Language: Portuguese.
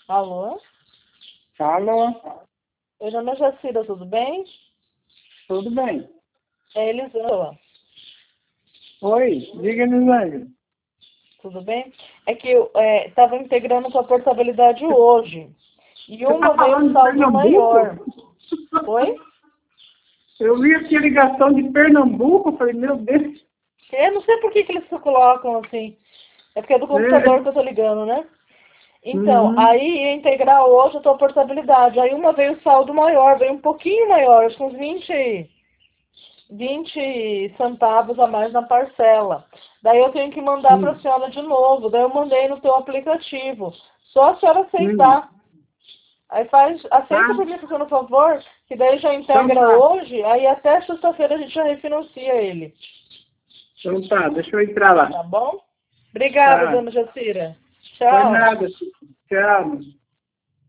Alô? Alô? Oi, dona Jacira, tudo bem? Tudo bem? É Elisângela, Oi, diga, Elisângela. tudo bem? É que eu estava integrando com a portabilidade hoje. E Você está uma veio um falando de saldo maior. Pernambuco? Oi? Eu vi aqui a ligação de Pernambuco, falei, meu Deus. Eu não sei por que eles colocam assim. É porque é do computador que eu tô ligando, né? Então, Uhum. aí ia integrar hoje a tua portabilidade. Aí uma veio o saldo maior, veio um pouquinho maior, acho que uns 20 centavos a mais na parcela. Daí eu tenho que mandar para a Hum. senhora de novo. Daí eu mandei no teu aplicativo. Só a senhora Hum. aceitar. Aí aceita Tá, por mim, fazendo favor, que daí já então integra tá. hoje, aí até sexta-feira a gente já refinancia ele. Então tá, deixa eu entrar lá. Tá bom? Obrigada, Tá. dona Jacira. Foi Tchau. nada. Tchau.